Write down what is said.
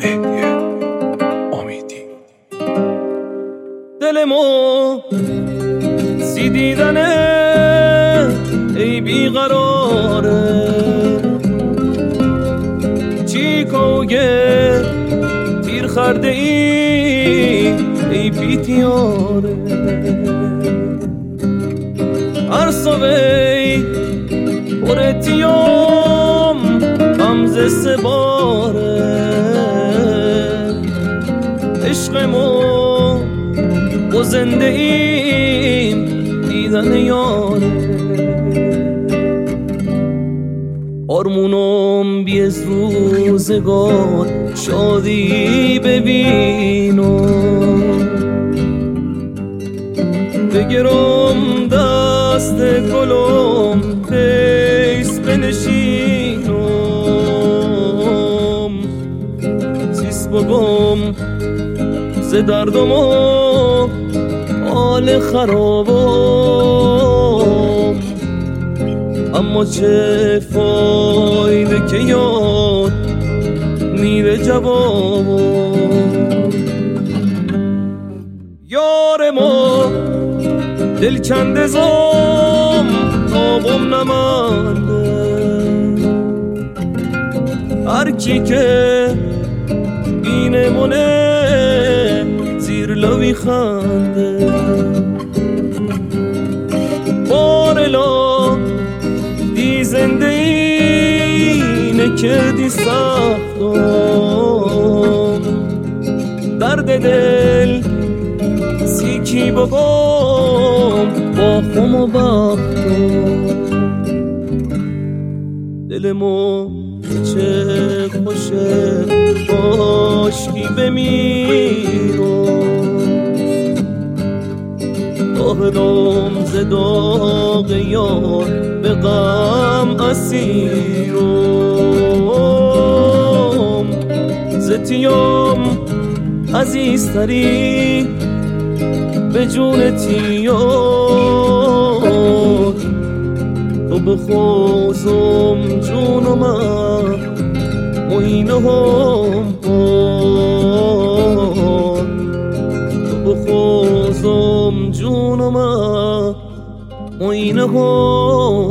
مهدی امیدی. دلمو سی دیدنه ای بیقراره، چی کوگه تیر خرده ای بیتیاره، عرصوی پرتیام غمزه سباره، عشقمو و زنده ایم دیدن یاره، آرمونم بیز روزگار شادی ببینم، بگرم دست گلم پیس بنشینم، سیس بگم ز دردم و حال خرابم، اما چه فایده که یاد میره جوابم. یار ما دلکنده زام آبم نمانده، هر کی که بینمونه زیر لبی خنده، بارلا دی زنده اینه که دی سختم، درد دل سیکی بگم با خم و بختم، دلمو چه خوشه کاشکی بمیرم، داغم ز داغ یار به غم اسیرم، ز تیام عزیزتری به جون تیار، تو بخوزم جونم موینه هم پاد، تو بخوزم جونم موینه هم